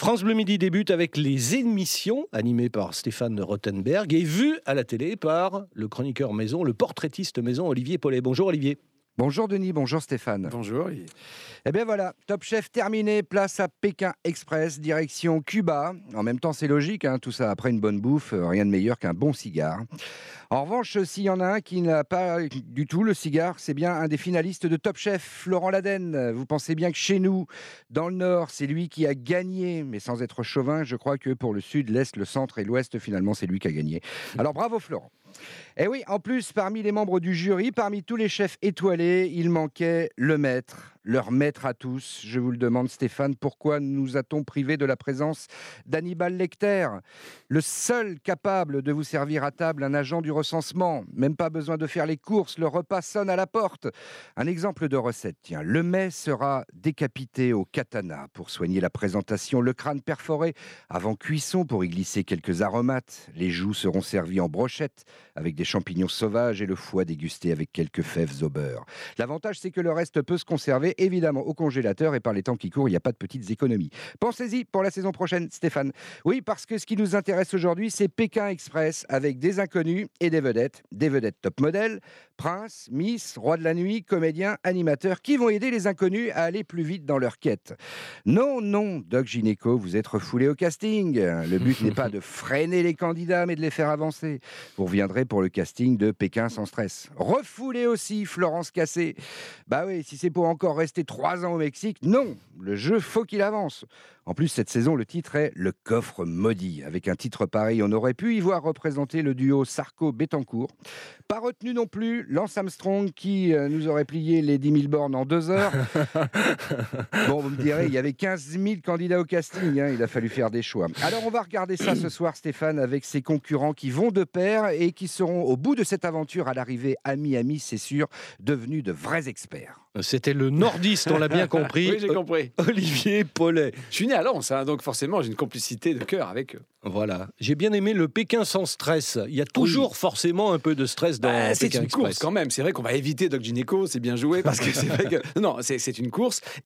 France Bleu Midi débute avec les émissions animées par Stéphane Rothenberg et vues à la télé par le chroniqueur maison, le portraitiste maison Olivier Paulet. Bonjour Olivier. Bonjour Denis, bonjour Stéphane. Bonjour. Eh bien voilà, Top Chef terminé, place à Pékin Express, direction Cuba. En même temps c'est logique, tout ça après une bonne bouffe, rien de meilleur qu'un bon cigare. En revanche, s'il y en a un qui n'a pas du tout le cigare, c'est bien un des finalistes de Top Chef, Florent Ladenne. Vous pensez bien que chez nous, dans le Nord, c'est lui qui a gagné, mais sans être chauvin, je crois que pour le Sud, l'Est, le Centre et l'Ouest, finalement, c'est lui qui a gagné. Alors bravo Florent. Et oui, en plus, parmi les membres du jury, parmi tous les chefs étoilés, il manquait le maître, leur maître à tous. Je vous le demande Stéphane, pourquoi nous a-t-on privé de la présence d'Hannibal Lecter, le seul capable de vous servir à table, un agent du recensement, même pas besoin de faire les courses, le repas sonne à la porte. Un exemple de recette, tiens, le mets sera décapité au katana pour soigner la présentation, le crâne perforé avant cuisson pour y glisser quelques aromates, les joues seront servies en brochette avec des champignons sauvages et le foie dégusté avec quelques fèves au beurre. L'avantage, c'est que le reste peut se conserver, évidemment, au congélateur et par les temps qui courent, il n'y a pas de petites économies. Pensez-y pour la saison prochaine, Stéphane. Oui, parce que ce qui nous intéresse aujourd'hui, c'est Pékin Express avec des inconnus et des vedettes top modèles, princes, miss, rois de la nuit, comédiens, animateurs, qui vont aider les inconnus à aller plus vite dans leur quête. Non, Doc Gynéco, vous êtes refoulé au casting. Le but n'est pas de freiner les candidats, mais de les faire avancer. Vous reviendrez pour le casting de Pékin sans stress. Refoulé aussi, Florence Cassé. Bah oui, si c'est pour encore rester 3 ans au Mexique, non, le jeu, faut qu'il avance. En plus, cette saison, le titre est Le Coffre Maudit. Avec un titre pareil, on aurait pu y voir représenter le duo Sarko-Bettencourt. Pas retenu non plus Lance Armstrong qui nous aurait plié les 10 000 bornes en 2 heures. Bon, vous me direz, il y avait 15 000 candidats au casting, il a fallu faire des choix. Alors, on va regarder ça ce soir, Stéphane, avec ses concurrents qui vont de pair et qui seront, au bout de cette aventure, à l'arrivée, amis, c'est sûr, devenus de vrais experts. C'était le nordiste, on l'a bien compris. Oui, j'ai compris. Olivier Paulet. Je suis né à Lens, donc forcément, j'ai une complicité de cœur avec eux. Voilà. J'ai bien aimé le Pékin sans stress. Il y a toujours forcément un peu de stress dans Pékin c'est une Express. course quand même. C'est vrai qu'on va éviter Doc Gynéco, c'est bien joué parce que c'est vrai que non, c'est une course.